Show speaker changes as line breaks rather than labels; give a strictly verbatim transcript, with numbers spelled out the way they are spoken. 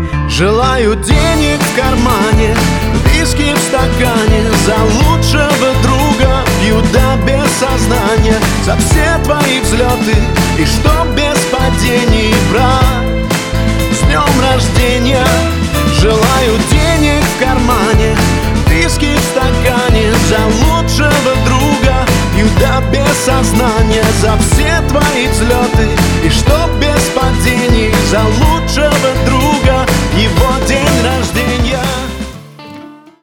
Желаю денег в кармане, виски в стакане, за лучшего друга пью до без сознания, за все твои взлеты и чтоб без падений, брат. С днем рождения! Желаю денег в кармане, виски в стакане, за лучшего друга пью до без сознания, за все твои взлеты и чтоб без падений, за лучшего